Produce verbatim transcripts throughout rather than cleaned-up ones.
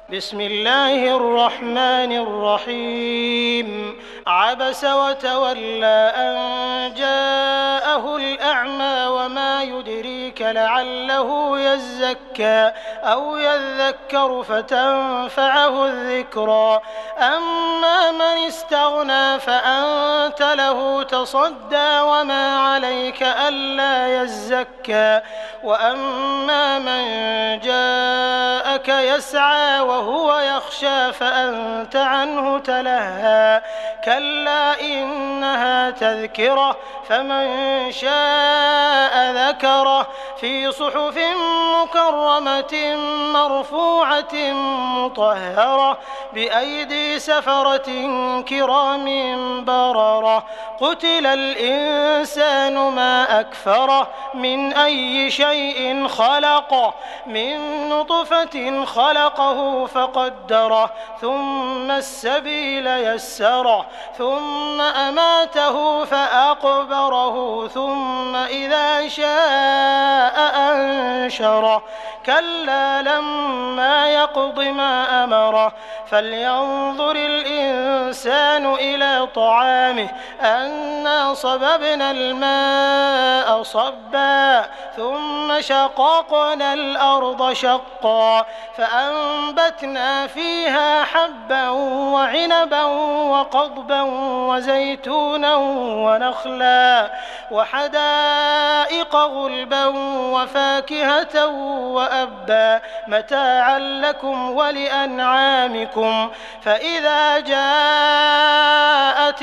بسم الله الرحمن الرحيم عبس وتولى أن جاءه الأعمى وما يدريك لعله يزكى أو يذكر فتنفعه الذكرى أما من استغنى فأنت له تصدى وما عليك ألا يزكى وأما من جاءك يسعى وهو يخشى فأنت عنه تلهى كلا إنها تذكرة فمن شاء ذكره في صحف مكرمة مرفوعة مطهرة بأيدي سفرة كرام بررة قتل الإنسان ما أكفره من أي شيء خلقه من نطفة خلقه فقدره ثم السبيل يسره ثم أماته فأقبره ثم إذا شاء أنشره كلا لما يقض ما أمره فلينظر الإنسان إلى طعامه أنا صببنا الماء صبا ثم شققنا الأرض شقا فأنبتنا فيها حبا وعنبا وقضبا وزيتونا ونخلا وحدائق غلبا وفاكهة وأبا متاعا لكم ولأنعامكم فإذا جاءت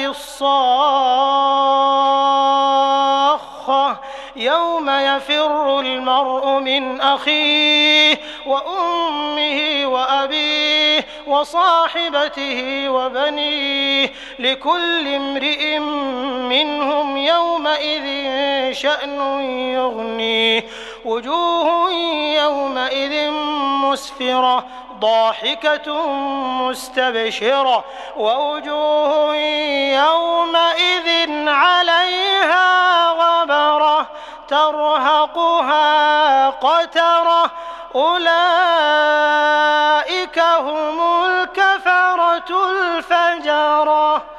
الصاخة يوم يفر المرء من أخيه وأمه وأبيه وصاحبته وبنيه لكل امرئ منهم يومئذ شأن يغنيه وجوه يومئذ مسفرة ضاحكة مستبشرة ووجوه يومئذ عليها غبرة ترهقها قترة أولئك هم الكفرة الفجرة.